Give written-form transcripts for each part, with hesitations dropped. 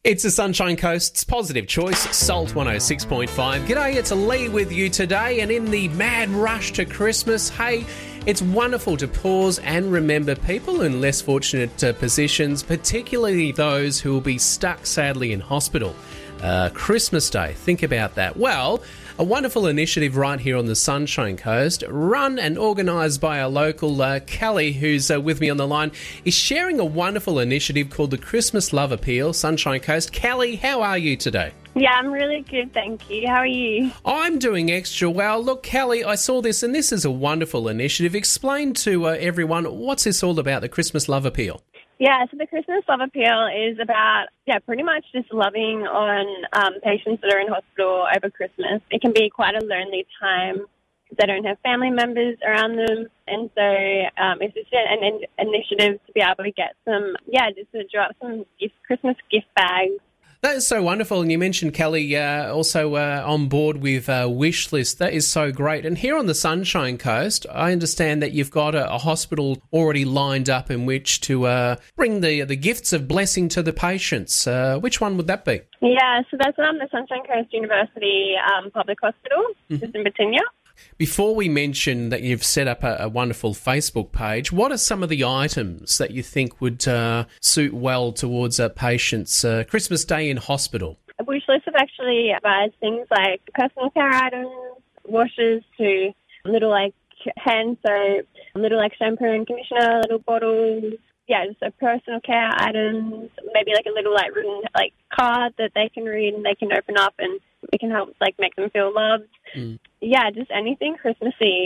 It's the Sunshine Coast's positive choice, Salt 106.5. G'day, it's Lee with you today, and in the mad rush to Christmas, hey, it's wonderful to pause and remember people in less fortunate positions, particularly those who will be stuck sadly in hospital. Christmas Day, think about that. Well, a wonderful initiative right here on the Sunshine Coast, run and organised by our local Kelly, who's with me on the line, is sharing a wonderful initiative called the Christmas Love Appeal, Sunshine Coast. Kelly, how are you today? Yeah, I'm really good, thank you. How are you? I'm doing extra well. Look, Kelly, I saw this, and this is a wonderful initiative. Explain to everyone, what's this all about, the Christmas Love Appeal? Yeah, so the Christmas Love Appeal is about, pretty much just loving on patients that are in hospital over Christmas. It can be quite a lonely time because they don't have family members around them. And so it's just an initiative to be able to get just to drop some Christmas gift bags. That is so wonderful. And you mentioned, Kelly, also on board with Wishlist. That is so great. And here on the Sunshine Coast, I understand that you've got a hospital already lined up in which to bring the gifts of blessing to the patients. Which one would that be? Yeah, so that's the Sunshine Coast University Public Hospital, just in Batinia. Before we mention that you've set up a wonderful Facebook page, what are some of the items that you think would suit well towards a patient's Christmas Day in hospital? Wishlist have actually advised things like personal care items, washes to little hand soap, little shampoo and conditioner, little bottles. Yeah, just personal care items, maybe a little written card that they can read and they can open up and it can help make them feel loved. Yeah, just anything Christmassy.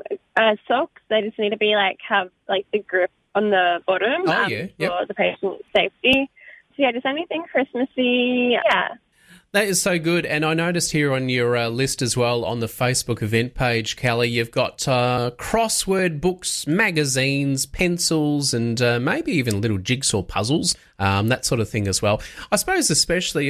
Socks, they just need to be have the grip on the bottom for the patient's safety. So yeah, just anything Christmassy. Yeah. That is so good. And I noticed here on your list as well on the Facebook event page, Kelly, you've got crossword books, magazines, pencils, and maybe even little jigsaw puzzles, that sort of thing as well. I suppose especially,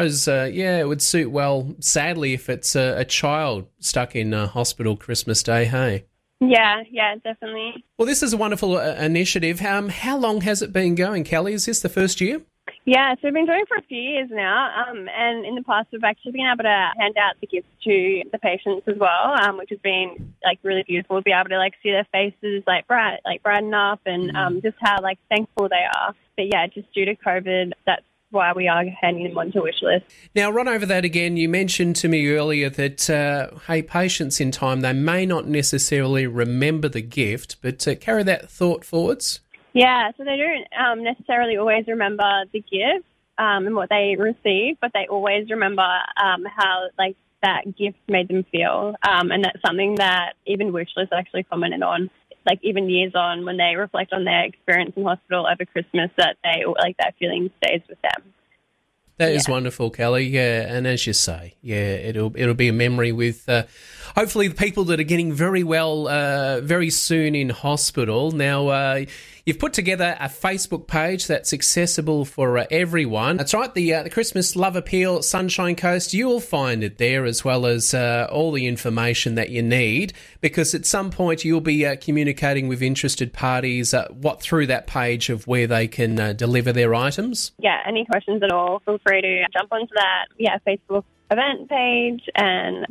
it would suit well, sadly, if it's a child stuck in hospital Christmas Day, hey? Yeah, definitely. Well, this is a wonderful initiative. How long has it been going, Kelly? Is this the first year? Yeah, so we've been doing it for a few years now, and in the past we've actually been able to hand out the gifts to the patients as well, which has been really beautiful to be able to see their faces brighten up and just how thankful they are. But yeah, just due to COVID, that's why we are handing them on to Wishlist. Now, run over that again. You mentioned to me earlier that, patients in time, they may not necessarily remember the gift, but carry that thought forwards. Yeah, so they don't necessarily always remember the gift and what they received, but they always remember how that gift made them feel, and that's something that even Wishlist actually commented on, even years on when they reflect on their experience in hospital over Christmas, that they that feeling stays with them. That is wonderful, Kelly. Yeah, and as you say, it'll be a memory with hopefully the people that are getting very well very soon in hospital. Now, you've put together a Facebook page that's accessible for everyone. That's right, the Christmas Love Appeal Sunshine Coast. You'll find it there as well as all the information that you need, because at some point you'll be communicating with interested parties through that page of where they can deliver their items. Yeah, any questions at all, feel free to jump onto that Facebook event page, and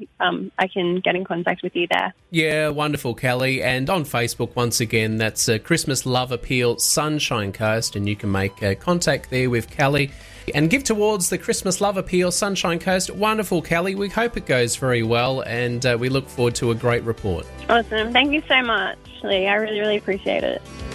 I can get in contact with you there. Yeah, wonderful, Kelly. And on Facebook, once again, that's Christmas Love Appeal Sunshine Coast, and you can make contact there with Kelly and give towards the Christmas Love Appeal Sunshine Coast. Wonderful, Kelly. We hope it goes very well, and we look forward to a great report. Awesome. Thank you so much, Lee. I really, really appreciate it.